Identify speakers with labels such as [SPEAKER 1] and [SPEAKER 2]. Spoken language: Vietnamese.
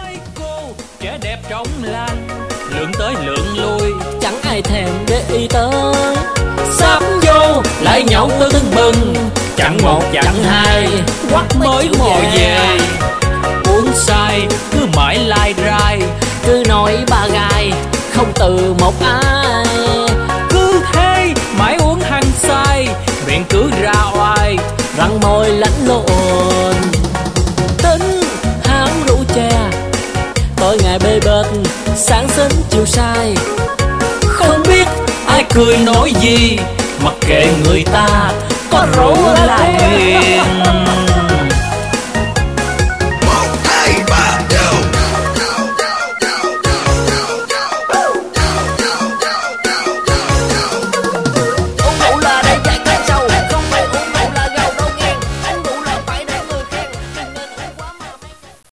[SPEAKER 1] mấy cô trẻ đẹp trong lành, lượn tới lượn lui
[SPEAKER 2] chẳng ai thèm để ý tới.
[SPEAKER 1] sắp vô lại nhậu tưng bừng, chẳng một chẳng hai quắt mới mò về. Uống say cứ mãi lai rai,
[SPEAKER 2] cứ nói ba gai không từ một ai.
[SPEAKER 1] cứ thế mãi uống hăng say, miệng cứ ra oai,
[SPEAKER 2] răng môi lẫn lộn. Tính ham rượu chè, tối ngày bê bết, sáng sớm chiều sai.
[SPEAKER 1] không biết ai cười nói gì, mặc kệ người ta có rượu là hiền.